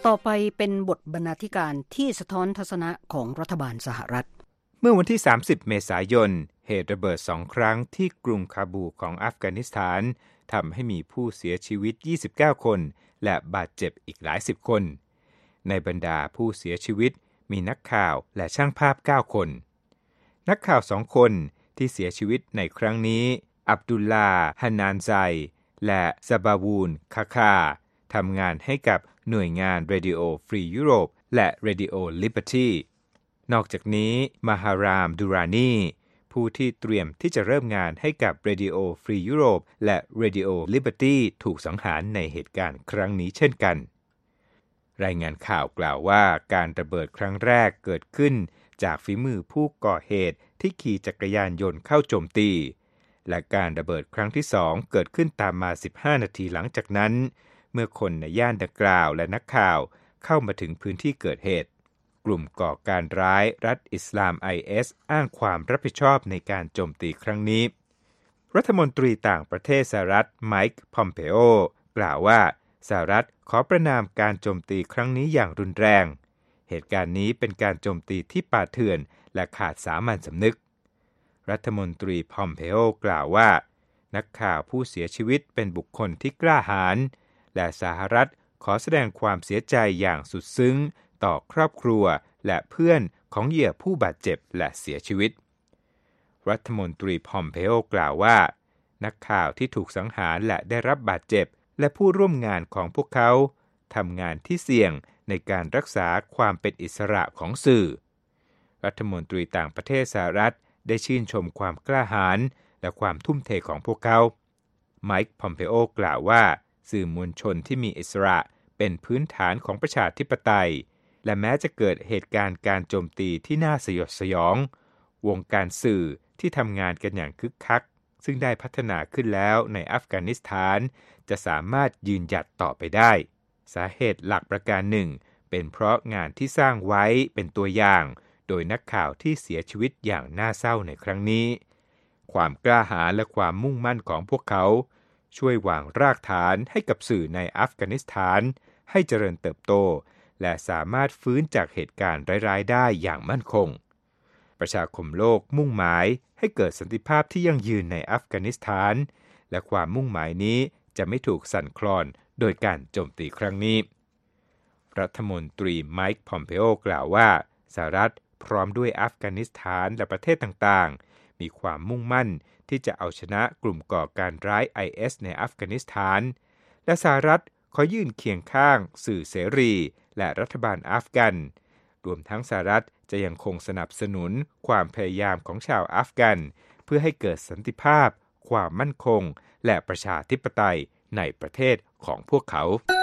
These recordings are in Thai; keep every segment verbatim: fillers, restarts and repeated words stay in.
ต่อไปเป็นบทบรรณาธิการที่สะท้อนทัศนะของรัฐบาลสหรัฐเมื่อวันที่สามสิบเมษายนเหตุระเบิดสองครั้งที่กรุงคาบูของอัฟกานิสถานทำให้มีผู้เสียชีวิตยี่สิบเก้าคนและบาดเจ็บอีกหลายสิบคนในบรรดาผู้เสียชีวิตมีนักข่าวและช่างภาพเก้าคนนักข่าวสองคนที่เสียชีวิตในครั้งนี้อับดุลลาห์ฮานานไซและซาบาวูนคาคาทำงานให้กับหน่วยงาน Radio Free Europe และ Radio Liberty นอกจากนี้มาฮารามดูรานีผู้ที่เตรียมที่จะเริ่มงานให้กับ Radio Free Europe และ Radio Liberty ถูกสังหารในเหตุการณ์ครั้งนี้เช่นกันรายงานข่าวกล่าวว่าการระเบิดครั้งแรกเกิดขึ้นจากฝีมือผู้ก่อเหตุที่ขี่จักรยานยนต์เข้าโจมตีและการระเบิดครั้งที่สองเกิดขึ้นตามมาสิบห้านาทีหลังจากนั้นเมื่อคนในย่านดังกล่าวและนักข่าวเข้ามาถึงพื้นที่เกิดเหตุกลุ่มก่อการร้ายรัฐอิสลาม ไอ เอส อ้างความรับผิดชอบในการโจมตีครั้งนี้รัฐมนตรีต่างประเทศสหรัฐไมค์พอมเพโอกล่าวว่าสหรัฐขอประณามการโจมตีครั้งนี้อย่างรุนแรงเหตุการณ์นี้เป็นการโจมตีที่ป่าเถื่อนและขาดสามัญสำนึกรัฐมนตรีพอมเพโอกล่าวว่านักข่าวผู้เสียชีวิตเป็นบุคคลที่กล้าหาญและสหรัฐขอแสดงความเสียใจอย่างสุดซึ้งต่อครอบครัวและเพื่อนของเหยื่อผู้บาดเจ็บและเสียชีวิตรัฐมนตรีพอมเพโอกล่าวว่านักข่าวที่ถูกสังหารและได้รับบาดเจ็บและผู้ร่วมงานของพวกเขาทำงานที่เสี่ยงในการรักษาความเป็นอิสระของสื่อรัฐมนตรีต่างประเทศสหรัฐได้ชื่นชมความกล้าหาญและความทุ่มเทของพวกเขาไมค์พอมเพโอกล่าวว่าสื่อมวลชนที่มีอิสระเป็นพื้นฐานของประชาธิปไตยและแม้จะเกิดเหตุการณ์การโจมตีที่น่าสยดสยองวงการสื่อที่ทำงานกันอย่างคึกคักซึ่งได้พัฒนาขึ้นแล้วในอัฟกานิสถานจะสามารถยืนหยัดต่อไปได้สาเหตุหลักประการหนึ่งเป็นเพราะงานที่สร้างไว้เป็นตัวอย่างโดยนักข่าวที่เสียชีวิตอย่างน่าเศร้าในครั้งนี้ความกล้าหาญและความมุ่งมั่นของพวกเขาช่วยวางรากฐานให้กับสื่อในอัฟกานิสถานให้เจริญเติบโตและสามารถฟื้นจากเหตุการณ์ร้ายๆได้อย่างมั่นคงประชาคมโลกมุ่งหมายให้เกิดสันติภาพที่ยั่งยืนในอัฟกานิสถานและความมุ่งหมายนี้จะไม่ถูกสั่นคลอนโดยการโจมตีครั้งนี้รัฐมนตรีไมค์พอมเพโอกล่าวว่าสหรัฐพร้อมด้วยอัฟกานิสถานและประเทศต่างๆมีความมุ่งมั่นที่จะเอาชนะกลุ่มก่อการร้าย ไอ เอส ในอัฟกานิสถานและสหรัฐขอยื่นเคียงข้างสื่อเสรีและรัฐบาลอัฟกันรวมทั้งสหรัฐจะยังคงสนับสนุนความพยายามของชาวอัฟกันเพื่อให้เกิดสันติภาพความมั่นคงและประชาธิปไตยในประเทศของพวกเขา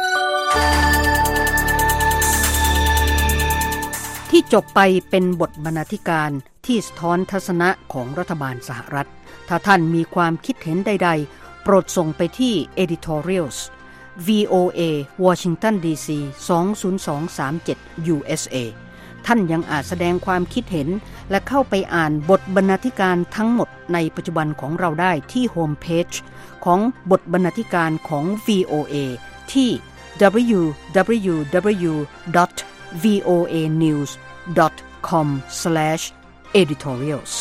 ที่จบไปเป็นบทบรรณาธิการที่สะท้อนทัศนะของรัฐบาลสหรัฐถ้าท่านมีความคิดเห็นใดๆโปรดส่งไปที่ editorials วี โอ เอ Washington ดี ซี สอง ศูนย์ สอง สาม เจ็ด ยู เอส เอ ท่านยังอาจแสดงความคิดเห็นและเข้าไปอ่านบทบรรณาธิการทั้งหมดในปัจจุบันของเราได้ที่โฮมเพจของบทบรรณาธิการของ วี โอ เอ ที่ ดับเบิลยู ดับเบิลยู ดับเบิลยู ดอท วี โอ เอ นิวส์ ดอท คอม สแลช เอดิทอเรียลส์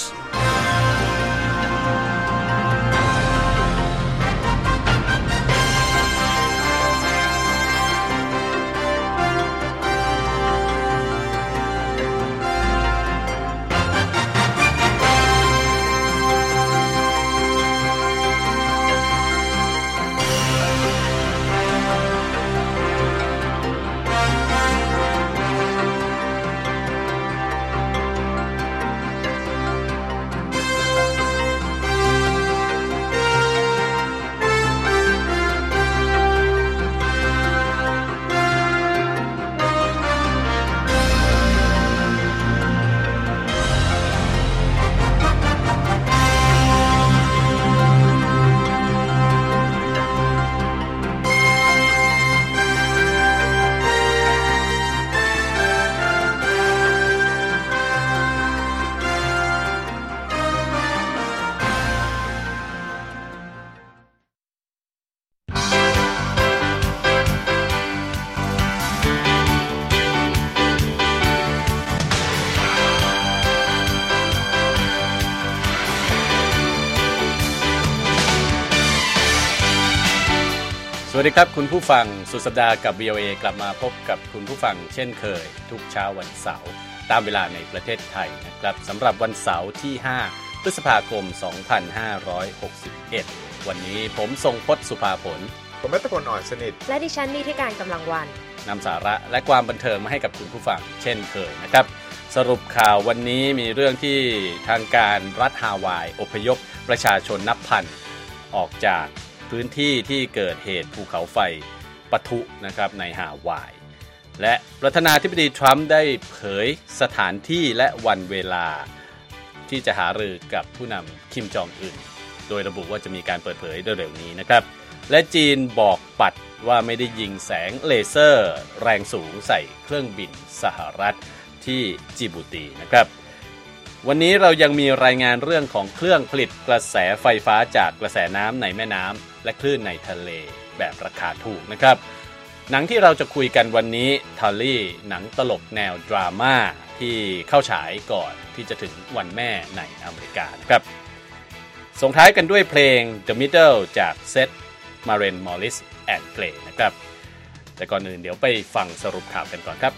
สวัสดีครับคุณผู้ฟังสุดสัปดาห์กับ วี โอ เอ กลับมาพบกับคุณผู้ฟังเช่นเคยทุกเช้าวันเสาร์ตามเวลาในประเทศไทยนะครับสำหรับวันเสาร์ที่ห้าพฤษภาคมสองพันห้าร้อยหกสิบเอ็ดวันนี้ผมทรงพจน์สุภาผลผมรัตพลอ่อนสนิทและดิฉันนิติการกำลังวันนำสาระและความบันเทิงมาให้กับคุณผู้ฟังเช่นเคยนะครับสรุปข่าววันนี้มีเรื่องที่ทางการรัฐฮาวายอพยพประชาชนนับพันออกจากพื้นที่ที่เกิดเหตุภูเขาไฟปะทุนะครับในฮาวายและประธานาธิบดีทรัมป์ได้เผยสถานที่และวันเวลาที่จะหารือกับผู้นำคิมจองอึนโดยระบุว่าจะมีการเปิดเผยเร็วๆนี้นะครับและจีนบอกปัดว่าไม่ได้ยิงแสงเลเซอร์แรงสูงใส่เครื่องบินสหรัฐที่จิบูตีนะครับวันนี้เรายังมีรายงานเรื่องของเครื่องผลิตกระแสไฟฟ้าจากกระแสน้ำในแม่น้ำและคลื่นในทะเลแบบราคาถูกนะครับหนังที่เราจะคุยกันวันนี้ทอลลี่หนังตลกแนวดราม่าที่เข้าฉายก่อนที่จะถึงวันแม่ในอเมริกาครับส่งท้ายกันด้วยเพลง The Middle จากเซธ มาเรน มอริส and Play นะครับแต่ก่อนอื่นเดี๋ยวไปฟังสรุปข่าวกันก่อนครับ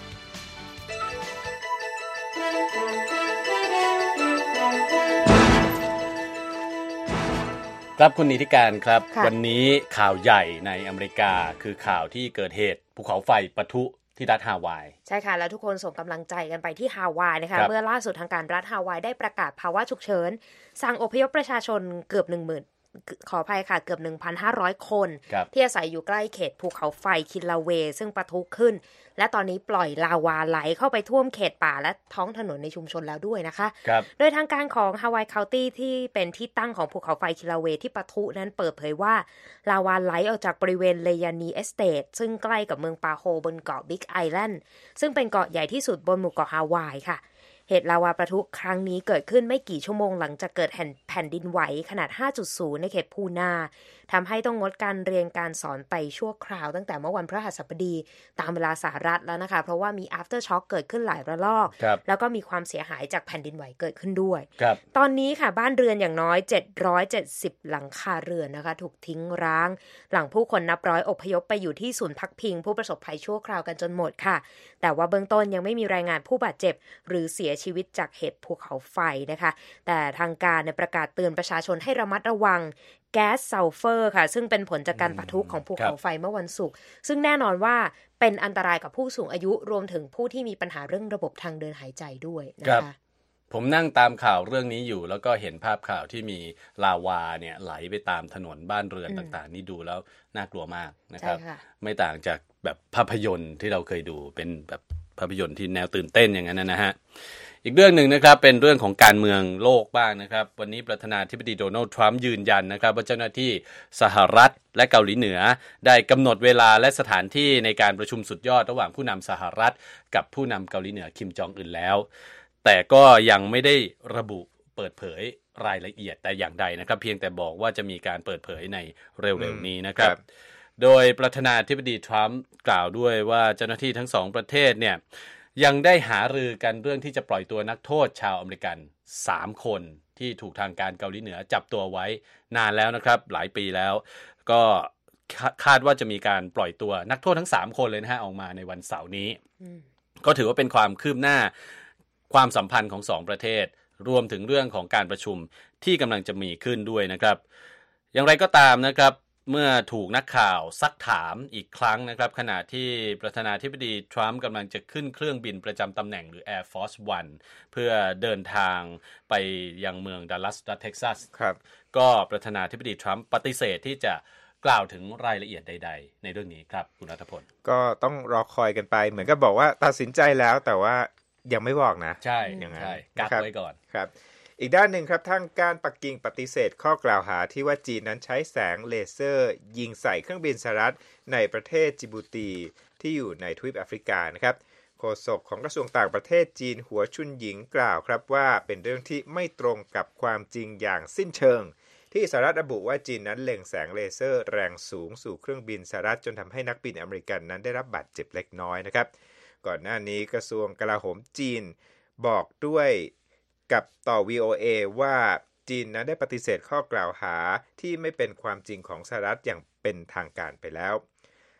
ครับคุณนิติการครับวันนี้ข่าวใหญ่ในอเมริกาคือข่าวที่เกิดเหตุภูเขาไฟปะทุที่รัฐฮาวายใช่ค่ะแล้วทุกคนส่งกำลังใจกันไปที่ฮาวายนะคะเมื่อล่าสุดทางการรัฐฮาวายได้ประกาศภาวะฉุกเฉินสั่งอพยพประชาชนเกือบ หนึ่งหมื่น ขออภัยค่ะเกือบ หนึ่งพันห้าร้อย คนที่อาศัยอยู่ใกล้เขตภูเขาไฟคิลาเวซึ่งปะทุขึ้นและตอนนี้ปล่อยลาวาไหลเข้าไปท่วมเขตป่าและท้องถนนในชุมชนแล้วด้วยนะคะโดยทางการของฮาวายเคานตี้ที่เป็นที่ตั้งของภูเขาไฟคิลาเวที่ปะทุนั้นเปิดเผยว่าลาวาไหลออกจากบริเวณเลยานีเอสเตทซึ่งใกล้กับเมืองปาโฮบนเกาะบิ๊กไอแลนด์ซึ่งเป็นเกาะใหญ่ที่สุดบนหมู่เกาะฮาวายค่ะเหตุลาวาปะทุครั้งนี้เกิดขึ้นไม่กี่ชั่วโมงหลังจากเกิดแผ่นดินไหวขนาด ห้าจุดศูนย์ ในเขตพูนาทำให้ต้องงดการเรียนการสอนไปชั่วคราวตั้งแต่เมื่อวันพฤหัสบดีตามเวลาสหรัฐแล้วนะคะเพราะว่ามี after shock เกิดขึ้นหลายระลอกแล้วก็มีความเสียหายจากแผ่นดินไหวเกิดขึ้นด้วยตอนนี้ค่ะบ้านเรือนอย่างน้อยเจ็ดร้อยเจ็ดสิบหลังคาเรือนนะคะถูกทิ้งร้างหลังผู้คนนับร้อยอพยพไปอยู่ที่ศูนย์พักพิงผู้ประสบภัยชั่วคราวกันจนหมดค่ะแต่ว่าเบื้องต้นยังไม่มีรายงานผู้บาดเจ็บหรือเสียชีวิตจากเหตุภูเขาไฟนะคะแต่ทางการในประกาศเตือนประชาชนให้ระมัดระวังแก๊สซัลเฟอร์ค่ะซึ่งเป็นผลจากการปะทุของภูเขาไฟเมื่อวันศุกร์ซึ่งแน่นอนว่าเป็นอันตรายกับผู้สูงอายุรวมถึงผู้ที่มีปัญหาเรื่องระบบทางเดินหายใจด้วยนะคะผมนั่งตามข่าวเรื่องนี้อยู่แล้วก็เห็นภาพข่าวที่มีลาวาเนี่ยไหลไปตามถนนบ้านเรือนต่างๆนี่ดูแล้วน่ากลัวมากนะครับไม่ต่างจากแบบภาพยนตร์ที่เราเคยดูเป็นแบบภาพยนตร์ที่แนวตื่นเต้นอย่างนั้นนะฮะอีกเรื่องหนึ่งนะครับเป็นเรื่องของการเมืองโลกบ้างนะครับวันนี้ประธานาธิบดีโดนัลด์ทรัมป์ยืนยันนะครับว่าเจ้าหน้าที่สหรัฐและเกาหลีเหนือได้กำหนดเวลาและสถานที่ในการประชุมสุดยอดระหว่างผู้นำสหรัฐกับผู้นำเกาหลีเหนือคิมจองอึนแล้วแต่ก็ยังไม่ได้ระบุเปิดเผยรายละเอียดแต่อย่างใดนะครับเพียงแต่บอกว่าจะมีการเปิดเผยในเร็วๆนี้นะครับโดยประธานาธิบดีทรัมป์กล่าวด้วยว่าเจ้าหน้าที่ทั้งสองประเทศเนี่ยยังได้หารือกันเรื่องที่จะปล่อยตัวนักโทษชาวอเมริกันสามคนที่ถูกทางการเกาหลีเหนือจับตัวไว้นานแล้วนะครับหลายปีแล้วก็คาดว่าจะมีการปล่อยตัวนักโทษทั้งสามคนเลยนะฮะออกมาในวันเสาร์นี้ก็ถือว่าเป็นความคืบหน้าความสัมพันธ์ของสองประเทศรวมถึงเรื่องของการประชุมที่กำลังจะมีขึ้นด้วยนะครับอย่างไรก็ตามนะครับเมื่อถูกนักข่าวซักถามอีกครั้งนะครับขณะที่ประธานาธิบดีทรัมป์กำลังจะขึ้นเครื่องบินประจำตำแหน่งหรือ Air Force One เพื่อเดินทางไปยังเมืองดัลลัสรัฐเท็กซัสก็ประธานาธิบดีทรัมป์ปฏิเสธที่จะกล่าวถึงรายละเอียดใดๆในเรื่องนี้ครับคุณณัฐพลก็ต้องรอคอยกันไปเหมือนกับบอกว่าตัดสินใจแล้วแต่ว่ายังไม่บอกนะใช่อย่างนั้นกักไว้ก่อนครับอีกด้านหนึ่งครับทางการปักกิ่งปฏิเสธข้อกล่าวหาที่ว่าจีนนั้นใช้แสงเลเซอร์ยิงใส่เครื่องบินสหรัฐในประเทศจิบูตีที่อยู่ในทวีปแอฟริกานะครับโฆษกของกระทรวงต่างประเทศจีนหัวชุนหยิงกล่าวครับว่าเป็นเรื่องที่ไม่ตรงกับความจริงอย่างสิ้นเชิงที่สหรัฐระบุว่าจีนนั้นเล็งแสงเลเซอร์แรงสูงสู่เครื่องบินสหรัฐจนทำให้นักบินอเมริกันนั้นได้รับบาดเจ็บเล็กน้อยนะครับก่อนหน้านี้กระทรวงกลาโหมจีนบอกด้วยกับต่อ วี โอ เอ ว่าจีนนั้นได้ปฏิเสธข้อกล่าวหาที่ไม่เป็นความจริงของสหรัฐอย่างเป็นทางการไปแล้ว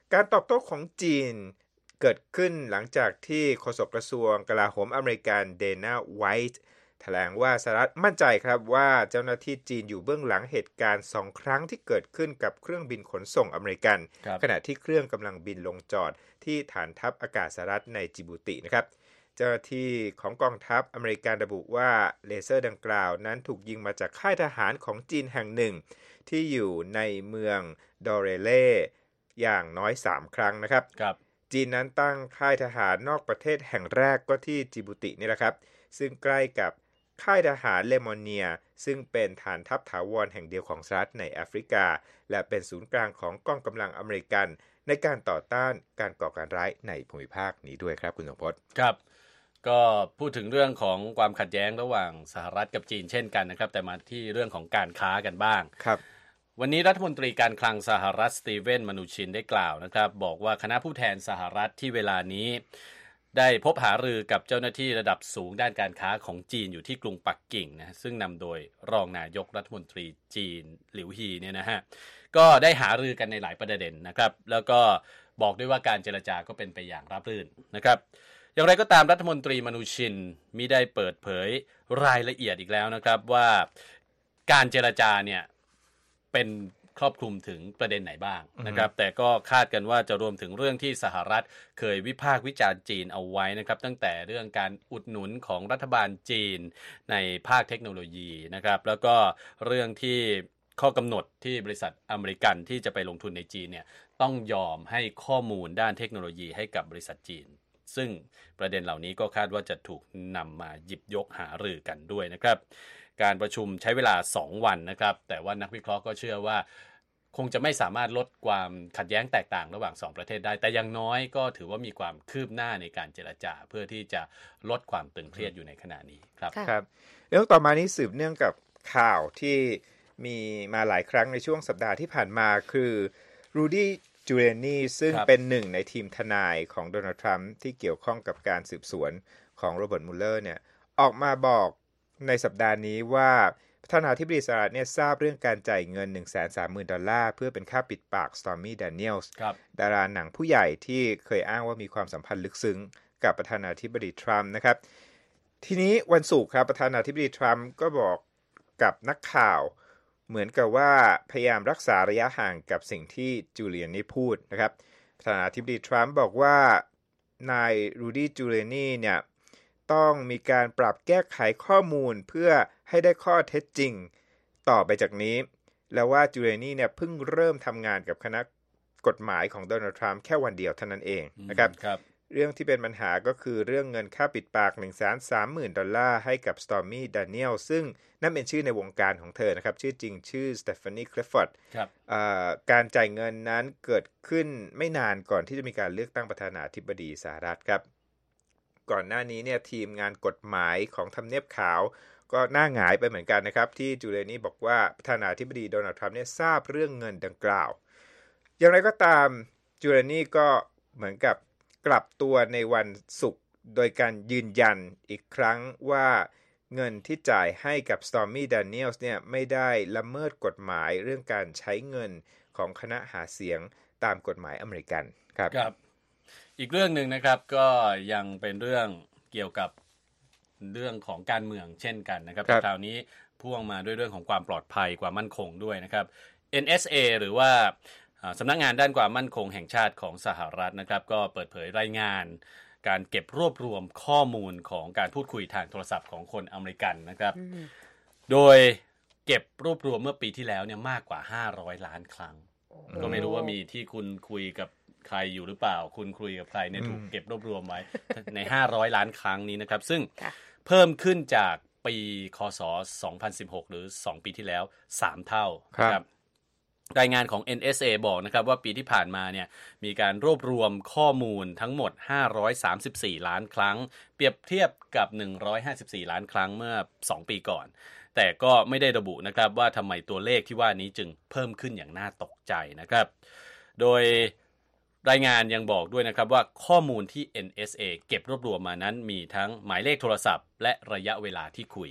การตอบโต้ของจีนเกิดขึ้นหลังจากที่โฆษกกระทรวงกลาโหมอเมริกันเดน่าไวท์แถลงว่าสหรัฐมั่นใจครับว่าเจ้าหน้าที่จีนอยู่เบื้องหลังเหตุการณ์สองครั้งที่เกิดขึ้นกับเครื่องบินขนส่งอเมริกันขณะที่เครื่องกำลังบินลงจอดที่ฐานทัพอากาศสหรัฐในจิบูตินะครับเจ้าหน้าที่ของกองทัพอเมริกันระบุว่าเลเซอร์ดังกล่าวนั้นถูกยิงมาจากค่ายทหารของจีนแห่งหนึ่งที่อยู่ในเมืองดอเรเล่อย่างน้อยสามครั้งนะครับจีนนั้นตั้งค่ายทหารนอกประเทศแห่งแรกก็ที่จิบูตินี่แหละครับซึ่งใกล้กับค่ายทหารเลมอนเนียซึ่งเป็นฐานทัพถาวรแห่งเดียวของสหรัฐในแอฟริกาและเป็นศูนย์กลางของกองกำลังอเมริกันในการต่อต้านการก่อการร้ายในภูมิภาคนี้ด้วยครับคุณสมพศครับก็พูดถึงเรื่องของความขัดแย้งระหว่างสหรัฐกับจีนเช่นกันนะครับแต่มาที่เรื่องของการค้ากันบ้างครับวันนี้รัฐมนตรีการคลังสหรัฐสตีเวนมานูชินได้กล่าวนะครับบอกว่าคณะผู้แทนสหรัฐที่เวลานี้ได้พบหารือกับเจ้าหน้าที่ระดับสูงด้านการค้าของจีนอยู่ที่กรุงปักกิ่งนะซึ่งนำโดยรองนายกรัฐมนตรีจีนหลิวฮีเนี่ยนะฮะก็ได้หารือกันในหลายประเด็นนะครับแล้วก็บอกด้วยว่าการเจรจาก็เป็นไปอย่างราบรื่นนะครับอย่างไรก็ตามรัฐมนตรีมานูชินมิได้เปิดเผยรายละเอียดอีกแล้วนะครับว่าการเจรจาเนี่ยเป็นครอบคลุมถึงประเด็นไหนบ้างนะครับแต่ก็คาดกันว่าจะรวมถึงเรื่องที่สหรัฐเคยวิพากษ์วิจารณ์จีนเอาไว้นะครับตั้งแต่เรื่องการอุดหนุนของรัฐบาลจีนในภาคเทคโนโลยีนะครับแล้วก็เรื่องที่ข้อกำหนดที่บริษัทอเมริกันที่จะไปลงทุนในจีนเนี่ยต้องยอมให้ข้อมูลด้านเทคโนโลยีให้กับบริษัทจีนซึ่งประเด็นเหล่านี้ก็คาดว่าจะถูกนำมาหยิบยกหารือกันด้วยนะครับการประชุมใช้เวลาสองวันนะครับแต่ว่านักวิเคราะห์ก็เชื่อว่าคงจะไม่สามารถลดความขัดแย้งแตกต่างระหว่างสองประเทศได้แต่อย่างน้อยก็ถือว่ามีความคืบหน้าในการเจรจาเพื่อที่จะลดความตึงเครียดอยู่ในขณะนี้ครับครับเรื่องต่อมานี้สืบเนื่องกับข่าวที่มีมาหลายครั้งในช่วงสัปดาห์ที่ผ่านมาคือรูดี้จูเลียนีซึ่งเป็นหนึ่งในทีมทนายของโดนัลด์ทรัมป์ที่เกี่ยวข้องกับการสืบสวนของโรเบิร์ตมุลเลอร์เนี่ยออกมาบอกในสัปดาห์นี้ว่าประธานาธิบดีสหรัฐเนี่ยทราบเรื่องการจ่ายเงิน หนึ่งแสนสามหมื่น ดอลลาร์เพื่อเป็นค่าปิดปาก Stormy Daniels ดาราหนังผู้ใหญ่ที่เคยอ้างว่ามีความสัมพันธ์ลึกซึ้งกับประธานาธิบดีทรัมป์นะครับทีนี้วันศุกร์ครับประธานาธิบดีทรัมป์ก็บอกกับนักข่าวเหมือนกับว่าพยายามรักษาระยะห่างกับสิ่งที่จูเลียนีพูดนะครับประธานาธิบดีทรัมป์บอกว่านายรูดี้จูเลียนีเนี่ยต้องมีการปรับแก้ไขข้อมูลเพื่อให้ได้ข้อเท็จจริงต่อไปจากนี้แล้วว่าจูเลียนีเนี่ยเพิ่งเริ่มทำงานกับคณะกฎหมายของโดนัลด์ทรัมป์แค่วันเดียวเท่านั้นเองนะครับเรื่องที่เป็นปัญหาก็คือเรื่องเงินค่าปิดปาก หนึ่งแสนสามหมื่น ดอลลาร์ให้กับ Stormy Daniels ซึ่งนั่นเป็นชื่อในวงการของเธอนะครับชื่อจริงชื่อ Stephanie Clifford ครับการจ่ายเงินนั้นเกิดขึ้นไม่นานก่อนที่จะมีการเลือกตั้งประธานาธิบดีสหรัฐครับก่อนหน้านี้เนี่ยทีมงานกฎหมายของทำเนียบขาวก็หน้าหงายไปเหมือนกันนะครับที่จูเลียนีบอกว่าประธานาธิบดีโดนัลด์ทรัมป์เนี่ยทราบเรื่องเงินดังกล่าวอย่างไรก็ตามจูเลียนีก็เหมือนกับกลับตัวในวันศุกร์โดยการยืนยันอีกครั้งว่าเงินที่จ่ายให้กับ Stormy Daniels เนี่ยไม่ได้ละเมิดกฎหมายเรื่องการใช้เงินของคณะหาเสียงตามกฎหมายอเมริกันครับครับอีกเรื่องหนึ่งนะครับก็ยังเป็นเรื่องเกี่ยวกับเรื่องของการเมืองเช่นกันนะครับแต่คราวนี้พ่วงมาด้วยเรื่องของความปลอดภัยความมั่นคงด้วยนะครับ เอ็น เอส เอ หรือว่าสำนักงานด้านความมั่นคงแห่งชาติของสหรัฐนะครับก็เปิดเผยรายงานการเก็บรวบรวมข้อมูลของการพูดคุยทางโทรศัพท์ของคนอเมริกันนะครับโดยเก็บรวบรวมเมื่อปีที่แล้วเนี่ยมากกว่าห้าร้อยล้านครั้งก็ไม่รู้ว่ามีที่คุณคุยกับใครอยู่หรือเปล่าคุณคุยกับใครเนี่ยถูกเก็บรวบรวมไว้ในห้าร้อยล้านครั้งนี้นะครับซึ่งเพิ่มขึ้นจากปีคศสองพันสิบหกหรือสองปีที่แล้วสามเท่าครับรายงานของ เอ็น เอส เอ บอกนะครับว่าปีที่ผ่านมาเนี่ยมีการรวบรวมข้อมูลทั้งหมดห้าร้อยสามสิบสี่ล้านครั้งเปรียบเทียบกับหนึ่งร้อยห้าสิบสี่ล้านครั้งเมื่อสองปีก่อนแต่ก็ไม่ได้ระบุนะครับว่าทำไมตัวเลขที่ว่านี้จึงเพิ่มขึ้นอย่างน่าตกใจนะครับโดยรายงานยังบอกด้วยนะครับว่าข้อมูลที่ เอ็น เอส เอ เก็บรวบรวมมานั้นมีทั้งหมายเลขโทรศัพท์และระยะเวลาที่คุย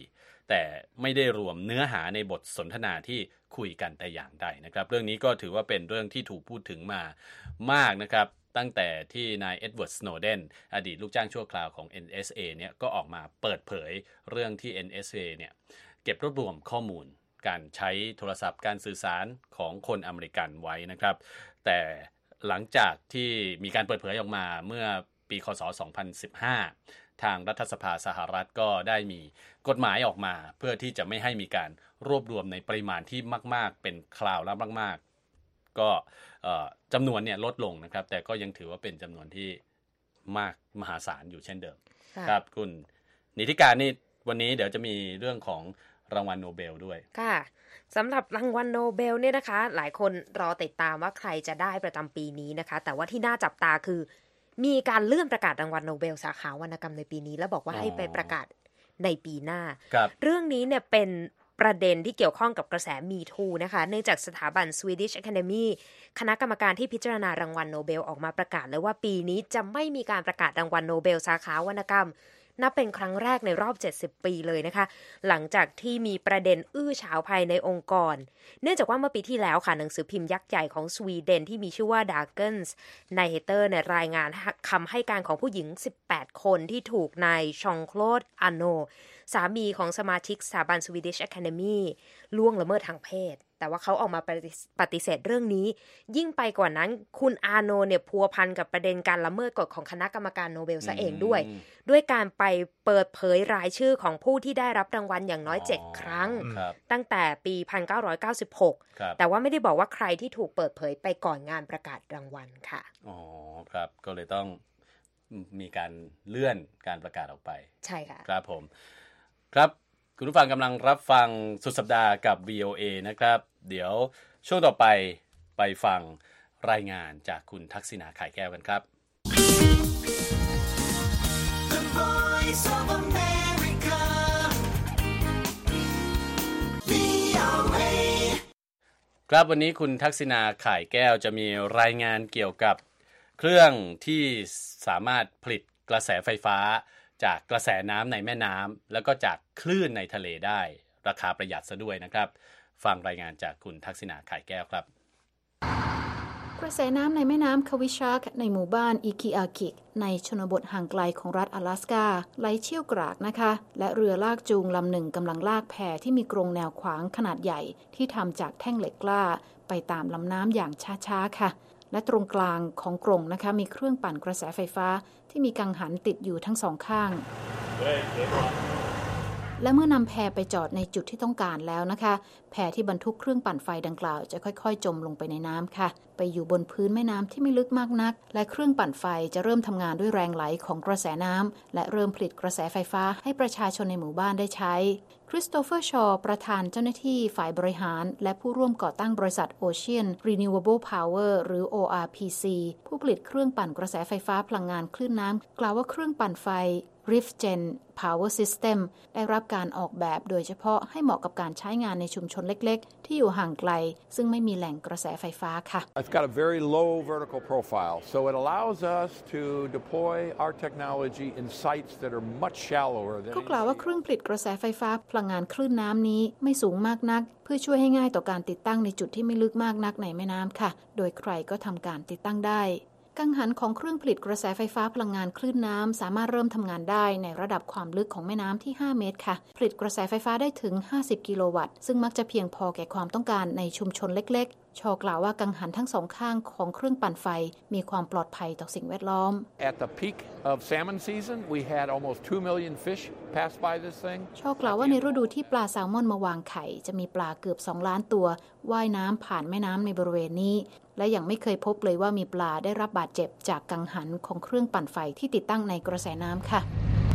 แต่ไม่ได้รวมเนื้อหาในบทสนทนาที่คุยกันแต่อย่างใดนะครับเรื่องนี้ก็ถือว่าเป็นเรื่องที่ถูกพูดถึงมามากนะครับตั้งแต่ที่นายเอ็ดเวิร์ด สโนเดนอดีตลูกจ้างชั่วคราวของ เอ็น เอส เอ เนี่ยก็ออกมาเปิดเผยเรื่องที่ เอ็น เอส เอ เนี่ยเก็บรวบรวมข้อมูลการใช้โทรศัพท์การสื่อสารของคนอเมริกันไว้นะครับแต่หลังจากที่มีการเปิดเผยออกมาเมื่อปีค.ศ. สองพันสิบห้าทางรัฐสภาสหรัฐก็ได้มีกฎหมายออกมาเพื่อที่จะไม่ให้มีการรวบรวมในปริมาณที่มากๆเป็นคราวแล้วมากๆก็จำนวนเนี่ยลดลงนะครับแต่ก็ยังถือว่าเป็นจำนวนที่มากมหาศาลอยู่เช่นเดิมครับคุณนิติการนี่วันนี้เดี๋ยวจะมีเรื่องของรางวัลโนเบลด้วยค่ะสำหรับรางวัลโนเบลเนี่ยนะคะหลายคนรอติดตามว่าใครจะได้ประจำปีนี้นะคะแต่ว่าที่น่าจับตาคือมีการเลื่อนประกาศรางวัลโนเบลสาขาวรรณกรรมในปีนี้แล้วบอกว่าให้ไปประกาศในปีหน้าเรื่องนี้เนี่ยเป็นประเด็นที่เกี่ยวข้องกับกระแส Me Too นะคะเนื่องจากสถาบัน Swedish Academy คณะกรรมการที่พิจารณารางวัลโนเบลออกมาประกาศเลยว่าปีนี้จะไม่มีการประกาศรางวัลโนเบลสาขาวรรณกรรมนับเป็นครั้งแรกในรอบเจ็ดสิบปีเลยนะคะหลังจากที่มีประเด็นอื้อฉาวภายในองค์กรเนื่องจากว่าเมื่อปีที่แล้วค่ะหนังสือพิมพ์ยักษ์ใหญ่ของสวีเดนที่มีชื่อว่า Dagens Nyheter เนี่ยรายงานคำให้การของผู้หญิงสิบแปดคนที่ถูกนายชองโคลดอาโนสามีของสมาชิกสถาบัน Swedish Academy ล่วงละเมิดทางเพศแต่ว่าเขาออกมาปฏิเสธเรื่องนี้ยิ่งไปกว่านั้นคุณอาโนเนี่ยพัวพันกับประเด็นการละเมิดกฎของคณะกรรมการโนเบลซะเองด้วยด้วยการไปเปิดเผยรายชื่อของผู้ที่ได้รับรางวัลอย่างน้อยเจ็ดครั้งตั้งแต่ปี หนึ่งพันเก้าร้อยเก้าสิบหก แต่ว่าไม่ได้บอกว่าใครที่ถูกเปิดเผยไปก่อนงานประกาศรางวัลค่ะอ๋อครับก็เลยต้องมีการเลื่อนการประกาศออกไปใช่ค่ะครับผมครับคุณผู้ฟังกำลังรับฟังสุดสัปดาห์กับ วี โอ เอ นะครับเดี๋ยวช่วงต่อไปไปฟังรายงานจากคุณทักษิณา ข่ายแก้วกันครับ The Voice of America วี โอ เอ ครับวันนี้คุณทักษิณา ข่ายแก้วจะมีรายงานเกี่ยวกับเครื่องที่สามารถผลิตกระแสไฟฟ้าจากกระแสน้ำในแม่น้ำแล้วก็จากคลื่นในทะเลได้ราคาประหยัดซะด้วยนะครับฟังรายงานจากคุณทักษิณา ข่ายแก้วครับกระแสน้ำในแม่น้ำคาวิชักในหมู่บ้านอิคิอากิในชนบทห่างไกลของรัฐอลาสกาไหลเชี่ยวกรากนะคะและเรือลากจูงลำหนึ่งกำลังลากแพที่มีกรงแนวขวางขนาดใหญ่ที่ทำจากแท่งเหล็กกล้าไปตามลำน้ำอย่างช้าๆค่ะและตรงกลางของกรงนะคะมีเครื่องปั่นกระแสไฟฟ้าที่มีกังหันติดอยู่ทั้งสองข้างและเมื่อนำแพไปจอดในจุดที่ต้องการแล้วนะคะแพที่บรรทุกเครื่องปั่นไฟดังกล่าวจะค่อยๆจมลงไปในน้ำค่ะไปอยู่บนพื้นแม่น้ำที่ไม่ลึกมากนักและเครื่องปั่นไฟจะเริ่มทำงานด้วยแรงไหลของกระแสน้ำและเริ่มผลิตกระแสไฟฟ้าให้ประชาชนในหมู่บ้านได้ใช้คริสโตเฟอร์ชอว์ประธานเจ้าหน้าที่ฝ่ายบริหารและผู้ร่วมก่อตั้งบริษัท Ocean Renewable Power หรือ โอ อาร์ พี ซี ผู้ผลิตเครื่องปั่นกระแสไฟฟ้าพลังงานคลื่นน้ำกล่าวว่าเครื่องปั่นไฟ RiftGen Power System ได้รับการออกแบบโดยเฉพาะให้เหมาะกับการใช้งานในชุมชนเล็กๆที่อยู่ห่างไกลซึ่งไม่มีแหล่งกระแสไฟฟ้าค่ะ It's got a very low vertical profile so it allows us to deploy our technology in sites that are much shallower than เขากล่าวว่าเครื่องผลิตกระแสไฟฟ้าพลังงานคลื่นน้ำนี้ไม่สูงมากนักเพื่อช่วยให้ง่ายต่อการติดตั้งในจุดที่ไม่ลึกมากนักในแม่น้ำค่ะโดยใครก็ทำการติดตั้งได้กังหันของเครื่องผลิตกระแสไฟฟ้าพลังงานคลื่นน้ำสามารถเริ่มทำงานได้ในระดับความลึกของแม่น้ำที่ห้าเมตรค่ะผลิตกระแสไฟฟ้าได้ถึงห้าสิบกิโลวัตต์ซึ่งมักจะเพียงพอแก่ความต้องการในชุมชนเล็กๆชอกล่าวว่ากังหันทั้งสองข้างของเครื่องปั่นไฟมีความปลอดภัยต่อสิ่งแวดล้อม At the peak of salmon season we had almost two million fish pass by this thing ชอกล่าวว่าในฤดูที่ปลาแซลมอนมาวางไข่จะมีปลาเกือบสองล้านตัวว่ายน้ำผ่านแม่น้ำในบริเวณนี้และยังไม่เคยพบเลยว่ามีปลาได้รับบาดเจ็บจากกังหันของเครื่องปั่นไฟที่ติดตั้งในกระแสน้ำค่ะ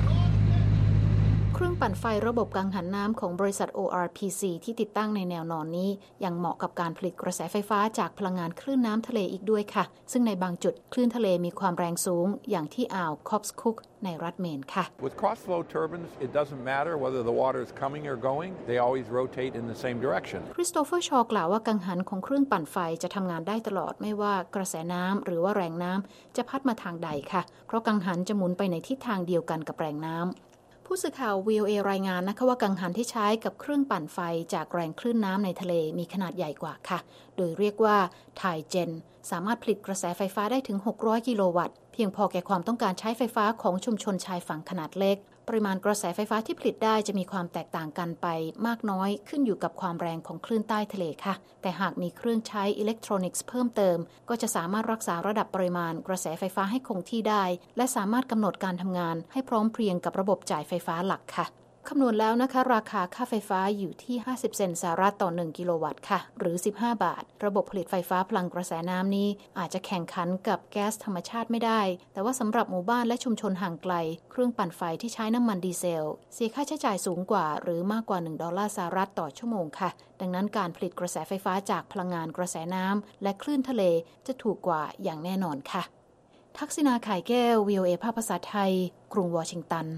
เครื่องปั่นไฟระบบกังหันน้ำของบริษัท โอ อาร์ พี ซี ที่ติดตั้งในแนวนอนนี้ยังเหมาะกับการผลิตกระแสไฟฟ้าจากพลังงานคลื่นน้ำทะเลอีกด้วยค่ะซึ่งในบางจุดคลื่นทะเลมีความแรงสูงอย่างที่อ่าวคอปส์คุกในรัฐเมนค่ะ With cross-flow turbines it doesn't matter whether the water is coming or going they always rotate in the same direction คริสโตเฟอร์ชอกล่าวว่ากังหันของเครื่องปั่นไฟจะทำงานได้ตลอดไม่ว่ากระแสน้ำหรือว่าแรงน้ำจะพัดมาทางใดค่ะเพราะกังหันจะหมุนไปในทิศทางเดียวกันกับแรงน้ำผู้สื่อข่าว วี โอ เอ รายงานนะคะว่ากังหันที่ใช้กับเครื่องปั่นไฟจากแรงคลื่นน้ำในทะเลมีขนาดใหญ่กว่าค่ะโดยเรียกว่าไทเจนสามารถผลิตกระแสไฟฟ้าได้ถึงหกร้อยกิโลวัตต์เพียงพอแก่ความต้องการใช้ไฟฟ้าของชุมชนชายฝั่งขนาดเล็กปริมาณกระแสไฟฟ้าที่ผลิตได้จะมีความแตกต่างกันไปมากน้อยขึ้นอยู่กับความแรงของคลื่นใต้ทะเลค่ะแต่หากมีเครื่องใช้อิเล็กทรอนิกส์เพิ่มเติมก็จะสามารถรักษาระดับปริมาณกระแสไฟฟ้าให้คงที่ได้และสามารถกำหนดการทำงานให้พร้อมเพรียงกับระบบจ่ายไฟฟ้าหลักค่ะคำนวณแล้วนะคะราคาค่าไฟฟ้าอยู่ที่ห้าสิบเซนต์สหรัฐต่อหนึ่งกิโลวัตต์ค่ะหรือสิบห้าบาทระบบผลิตไฟฟ้าพลังกระแสน้ำนี้อาจจะแข่งขันกับแก๊สธรรมชาติไม่ได้แต่ว่าสำหรับหมู่บ้านและชุมชนห่างไกลเครื่องปั่นไฟที่ใช้น้ำมันดีเซลเสียค่าใช้จ่ายสูงกว่าหรือมากกว่าหนึ่งดอลลาร์สหรัฐต่อชั่วโมงค่ะดังนั้นการผลิตกระแสไฟฟ้าจากพลังงานกระแสน้ำและคลื่นทะเลจะถูกกว่าอย่างแน่นอนค่ะทักษิณา ข่ายแก้ว วี โอ เอ ภาคภาษาไทยกรุงวอชิงตัน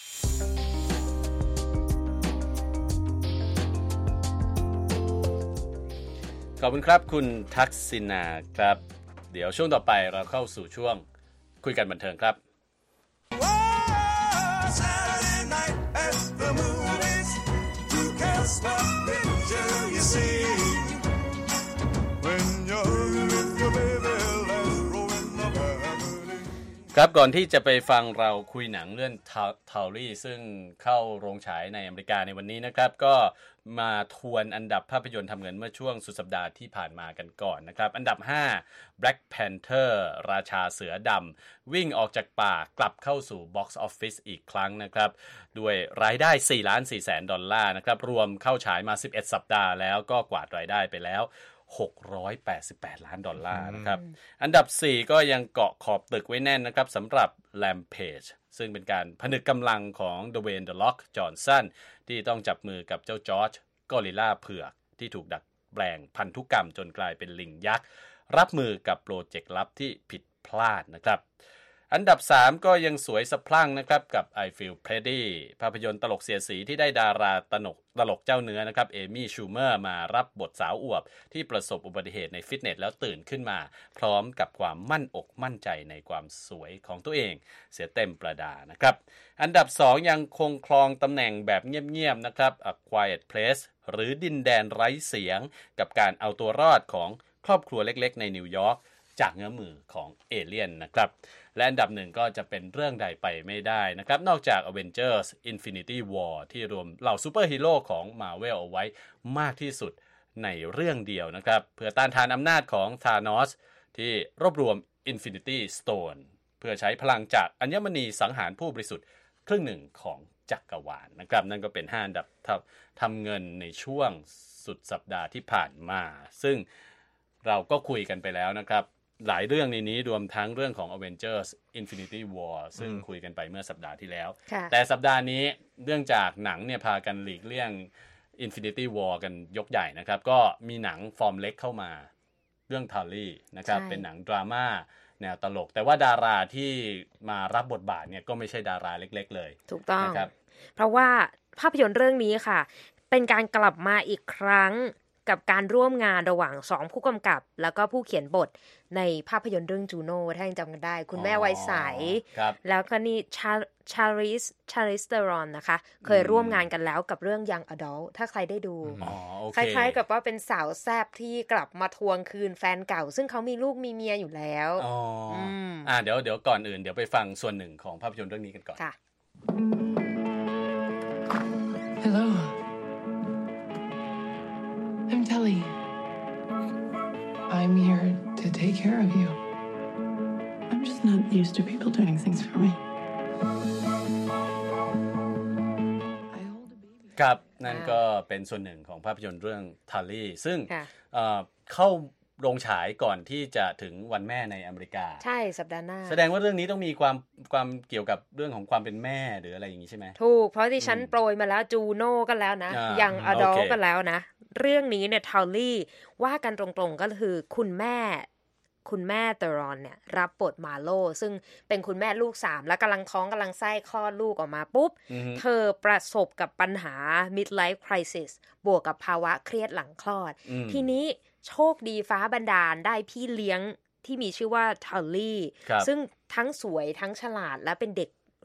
ขอบคุณครับคุณทักษิณาครับเดี๋ยวช่วงต่อไปเราเข้าสู่ช่วงคุยกันบันเทิงครับครับก่อนที่จะไปฟังเราคุยหนังเรื่องทาวรี่ซึ่งเข้าโรงฉายในอเมริกาในวันนี้นะครับก็มาทวนอันดับภาพยนตร์ทำเงินเมื่อช่วงสุดสัปดาห์ที่ผ่านมากันก่อนนะครับอันดับห้า Black Panther ราชาเสือดำวิ่งออกจากป่ากลับเข้าสู่ Box Office อีกครั้งนะครับด้วยรายได้สี่ล้านสี่แสนดอลลาร์นะครับรวมเข้าฉายมาสิบเอ็ดสัปดาห์แล้วก็กวาดรายได้ไปแล้วหกร้อยแปดสิบแปดล้านดอลลาร์นะครับอันดับสี่ก็ยังเกาะขอบตึกไว้แน่นนะครับสำหรับ Rampage ซึ่งเป็นการผนึกกำลังของ Dwayne The Rock Johnson ที่ต้องจับมือกับเจ้าจอร์จกอริลลาเผือกที่ถูกดัดแปลงพันธุกรรมจนกลายเป็นลิงยักษ์รับมือกับโปรเจกต์ลับที่ผิดพลาดนะครับอันดับสามก็ยังสวยสะพรั่งนะครับกับ I Feel Pretty ภาพยนตร์ตลกเสียสีที่ได้ดาราตลกตลกเจ้าเนื้อนะครับเอมี่ชูเมอร์มารับบทสาวอวบที่ประสบอุบัติเหตุในฟิตเนสแล้วตื่นขึ้นมาพร้อมกับความมั่นอกมั่นใจในความสวยของตัวเองเสียเต็มประดานะครับอันดับสองยังคงครองตำแหน่งแบบเงียบๆนะครับ A Quiet Place หรือดินแดนไร้เสียงกับการเอาตัวรอดของครอบครัวเล็กๆในนิวยอร์กจากเงื้อมือของเอเลี่ยนนะครับและอันดับหนึ่งก็จะเป็นเรื่องใดไปไม่ได้นะครับนอกจาก Avengers Infinity War ที่รวมเหล่าซูเปอร์ฮีโร่ของ Marvel เอาไว้มากที่สุดในเรื่องเดียวนะครับเพื่อต้านทานอำนาจของธานอสที่รวบรวม Infinity Stone เพื่อใช้พลังจากอัญมณีสังหารผู้บริสุทธิ์ครึ่งหนึ่งของจักรวาลนะครับนั่นก็เป็นห้าอันดับทำเงินในช่วงสุดสัปดาห์ที่ผ่านมาซึ่งเราก็คุยกันไปแล้วนะครับหลายเรื่องในนี้รวมทั้งเรื่องของ Avengers Infinity War ซึ่งคุยกันไปเมื่อสัปดาห์ที่แล้วแต่สัปดาห์นี้เรื่องจากหนังเนี่ยพากันหลีกเลี่ยง Infinity War กันยกใหญ่นะครับก็มีหนังฟอร์มเล็กเข้ามาเรื่อง Tully นะครับเป็นหนังดราม่าแนวตลกแต่ว่าดาราที่มารับบทบาทเนี่ยก็ไม่ใช่ดาราเล็กๆเลยถูกต้องนะครับเพราะว่าภาพยนตร์เรื่องนี้ค่ะเป็นการกลับมาอีกครั้งกับการร่วมงานระหว่างสองผู้กำกับแล้วก็ผู้เขียนบทในภาพยนตร์เรื่องจูโน่ถ้ายังจำกันได้คุณแม่ไวยใสแล้วก็นี่ชาชาริสชาริสเตอรอนนะคะเคยร่วมงานกันแล้วกับเรื่อง Young Adult ถ้าใครได้ดูคล้ายๆกับว่าเป็นสาวแซ่บที่กลับมาทวงคืนแฟนเก่าซึ่งเขามีลูกมีเมียอยู่แล้วอ๋ออ่าเดี๋ยวเดี๋ยวก่อนอื่นเดี๋ยวไปฟังส่วนหนึ่งของภาพยนตร์เรื่องนี้กันก่อนค่ะ Hello I'm Tully. I'm here to take care of you. I'm just not used to people doing things for me. ครับนั่นก็เป็นส่วนหนึ่งของภาพยนตร์เรื่อง Tully ซึ่งเข้าโรงฉายก่อนที่จะถึงวันแม่ในอเมริกาใช่สัปดาห์หน้าแสดงว่าเรื่องนี้ต้องมีความความเกี่ยวกับเรื่องของความเป็นแม่หรืออะไรอย่างนี้ใช่ไหมถูกเพราะที่ฉันโปรยมาแล้วจูโน่ก็แล้วนะยังอดอลก็แล้วนะเรื่องนี้เนี่ยทาวลี่ว่ากันตรงๆก็คือคุณแม่คุณแม่เตอรอนเนี่ยรับบทมาโลซึ่งเป็นคุณแม่ลูกสามแล้วกำลังท้องกำลังไส้คลอดลูกออกมาปุ๊บเธอประสบกับปัญหา midlife crisis บวกกับภาวะเครียดหลังคลอดทีนี้โชคดีฟ้าบันดาลได้พี่เลี้ยงที่มีชื่อว่าทอลลี่ซึ่งทั้งสวยทั้งฉลาดและเป็นเด็ก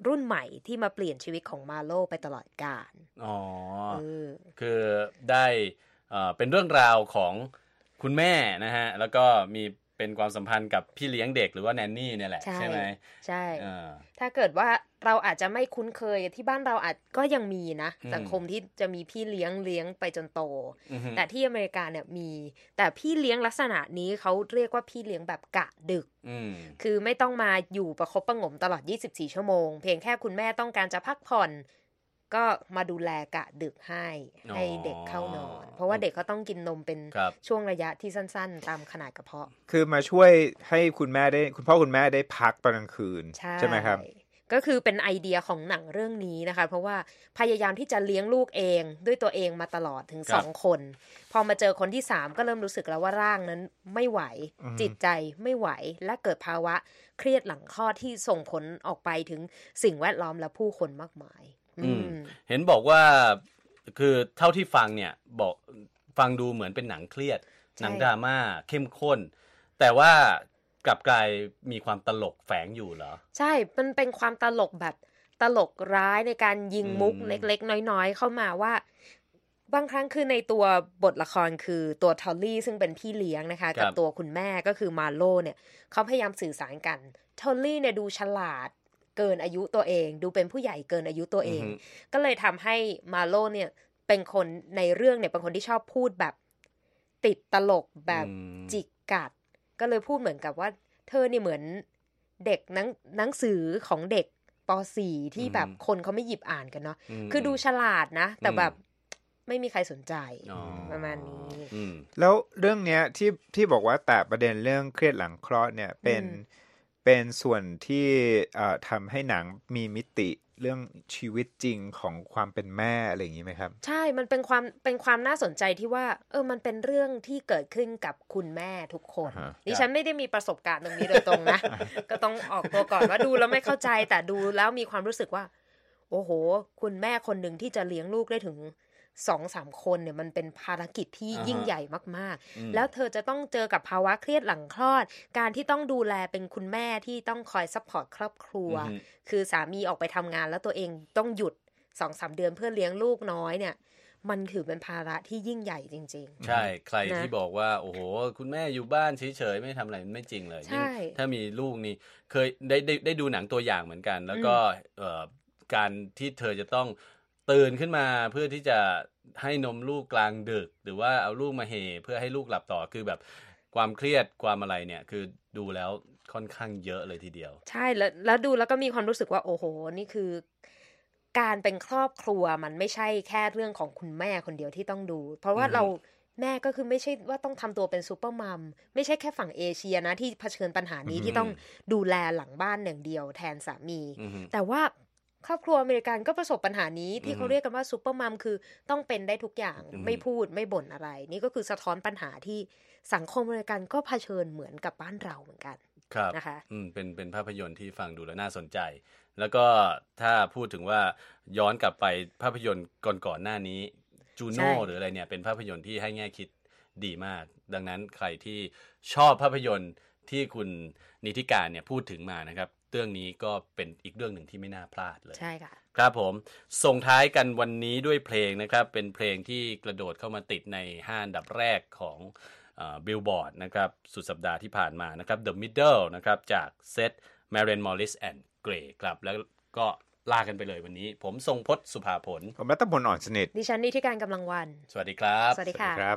รุ่นใหม่ที่มาเปลี่ยนชีวิตของมาโลไปตลอดกาลอ๋อคือได้เอ่อเป็นเรื่องราวของคุณแม่นะฮะแล้วก็มีเป็นความสัมพันธ์กับพี่เลี้ยงเด็กหรือว่าแนนนี่เนี่ยแหละใช่ไหมใช่ถ้าเกิดว่าเราอาจจะไม่คุ้นเคยที่บ้านเราอาจก็ยังมีนะสังคมที่จะมีพี่เลี้ยงเลี้ยงไปจนโตแต่ที่อเมริกาเนี่ยมีแต่พี่เลี้ยงลักษณะนี้เขาเรียกว่าพี่เลี้ยงแบบกะดึกคือไม่ต้องมาอยู่ประคบประหงมตลอดยี่สิบสี่ชั่วโมงเพียงแค่คุณแม่ต้องการจะพักผ่อนก็มาดูแลกะดึกให้ให้เด็กเข้านอนเพราะว่าเด็กก็ต้องกินนมเป็นช่วงระยะที่สั้นๆตามขนาดกระเพาะคือมาช่วยให้คุณแม่ได้คุณพ่อคุณแม่ได้พักตอนกลางคืนใช่ไหมครับก็คือเป็นไอเดียของหนังเรื่องนี้นะคะเพราะว่าพยายามที่จะเลี้ยงลูกเองด้วยตัวเองมาตลอดถึงสองคนพอมาเจอคนที่สามก็เริ่มรู้สึกแล้วว่าร่างนั้นไม่ไหวจิตใจไม่ไหวและเกิดภาวะเครียดหลังคลอดที่ส่งผลออกไปถึงสิ่งแวดล้อมและผู้คนมากมายเห็นบอกว่าคือเท่าที่ฟังเนี่ยบอกฟังดูเหมือนเป็นหนังเครียดหนังดราม่าเข้มข้นแต่ว่ากลับกลายมีความตลกแฝงอยู่เหรอใช่มันเป็นความตลกแบบตลกร้ายในการยิงมุกเล็กๆน้อยๆเข้ามาว่าบางครั้งคือในตัวบทละครคือตัวทอลลี่ซึ่งเป็นพี่เลี้ยงนะคะกับตัวคุณแม่ก็คือมาโลเนี่ยเขาพยายามสื่อสารกันทอลลี่เนี่ยดูฉลาดเกินอายุตัวเองดูเป็นผู้ใหญ่เกินอายุตัวเองก็เลยทำให้มาโลเนี่ยเป็นคนในเรื่องเนี่ยเป็นคนที่ชอบพูดแบบติดตลกแบบจิกกัดก็เลยพูดเหมือนกับว่าเธอเนี่ยเหมือนเด็กหนังหนังสือของเด็กป.สี่ ที่แบบคนเขาไม่หยิบอ่านกันเนาะคือดูฉลาดนะแต่แบบไม่มีใครสนใจประมาณนี้แล้วเรื่องเนี้ยที่ที่บอกว่าแต่ประเด็นเรื่องเครียดหลังคลอดเนี่ยเป็นเป็นส่วนที่ทำให้หนังมีมิติเรื่องชีวิตจริงของความเป็นแม่อะไรอย่างนี้ไหมครับใช่มันเป็นความเป็นความน่าสนใจที่ว่าเออมันเป็นเรื่องที่เกิดขึ้นกับคุณแม่ทุกคน uh-huh. ดิฉันไม่ได้มีประสบการณ์ตรงนี้โดยตรงนะ ก็ต้องออกตัวก่อนว่าดูแล้วไม่เข้าใจแต่ดูแล้วมีความรู้สึกว่าโอ้โหคุณแม่คนหนึ่งที่จะเลี้ยงลูกได้ถึงสองสามคนเนี่ยมันเป็นภารกิจที่ยิ่งใหญ่มากๆแล้วเธอจะต้องเจอกับภาวะเครียดหลังคลอดการที่ต้องดูแลเป็นคุณแม่ที่ต้องคอยซัพพอร์ตครอบครัวคือสามีออกไปทำงานแล้วตัวเองต้องหยุด สองสาม เดือนเพื่อเลี้ยงลูกน้อยเนี่ยมันถือเป็นภาระที่ยิ่งใหญ่จริงๆใช่ใครที่บอกว่าโอ้โหคุณแม่อยู่บ้านเฉยๆไม่ทำอะไรไม่จริงเลยถ้ามีลูกนี่เคยได้ได้ได้ดูหนังตัวอย่างเหมือนกันแล้วก็การที่เธอจะต้องตื่นขึ้นมาเพื่อที่จะให้นมลูกกลางดึกหรือว่าเอาลูกมาเฮเพื่อให้ลูกหลับต่อคือแบบความเครียดความอะไรเนี่ยคือดูแล้วค่อนข้างเยอะเลยทีเดียวใช่แล้วแล้วดูแล้วก็มีความรู้สึกว่าโอ้โหนี่คือการเป็นครอบครัวมันไม่ใช่แค่เรื่องของคุณแม่คนเดียวที่ต้องดูเพราะว่าเราแม่ก็คือไม่ใช่ว่าต้องทำตัวเป็นซูเปอร์มัมไม่ใช่แค่ฝั่งเอเชียนะที่เผชิญปัญหานี้ที่ต้องดูแลหลังบ้านอย่างเดียวแทนสามีแต่ว่าครอบครัวอเมริกันก็ประสบปัญหานี้ที่เขาเรียกกันว่าซูเปอร์มัมคือต้องเป็นได้ทุกอย่างไม่พูดไม่บ่นอะไรนี่ก็คือสะท้อนปัญหาที่สังคมอเมริกันก็เผชิญเหมือนกับบ้านเราเหมือนกันนะคะอืมเป็นเป็นภาพยนตร์ที่ฟังดูแล้วน่าสนใจแล้วก็ถ้าพูดถึงว่าย้อนกลับไปภาพยนตร์ก่อนๆหน้านี้จูโน่หรืออะไรเนี่ยเป็นภาพยนตร์ที่ให้แง่คิดดีมากดังนั้นใครที่ชอบภาพยนตร์ที่คุณนิติการเนี่ยพูดถึงมานะครับเรื่องนี้ก็เป็นอีกเรื่องหนึ่งที่ไม่น่าพลาดเลยใช่ค่ะครับผมส่งท้ายกันวันนี้ด้วยเพลงนะครับเป็นเพลงที่กระโดดเข้ามาติดในห้าอันดับแรกของบิลบอร์ดนะครับสุดสัปดาห์ที่ผ่านมานะครับ The Middle นะครับจากเซธ Maren Morris and Gray ครับแล้วก็ลากันไปเลยวันนี้ผมทรงพจน์สุภาผลผมรัตพลอ่อนสนิทดิฉันนิติการกำลังวันสวัสดีครับสวัสดีค่ะครับ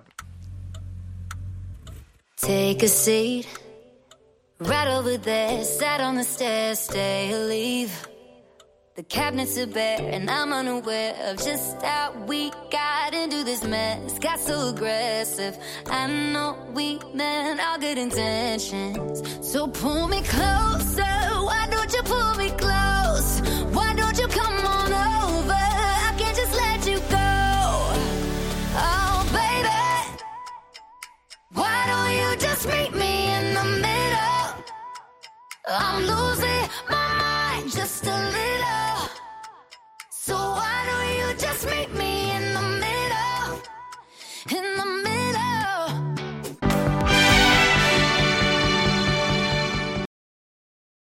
Take a seat right over there, sat on the stairs, stay or leave. The cabinets are bare and I'm unaware of just how we got into this mess. Got so aggressive. I know we meant all good intentions. So pull me closer. Why don't you pull me close? Why don't you come on over? I can't just let you go. Oh, baby. Why don't you just meet me in the middle? I'm losing my mind just a little.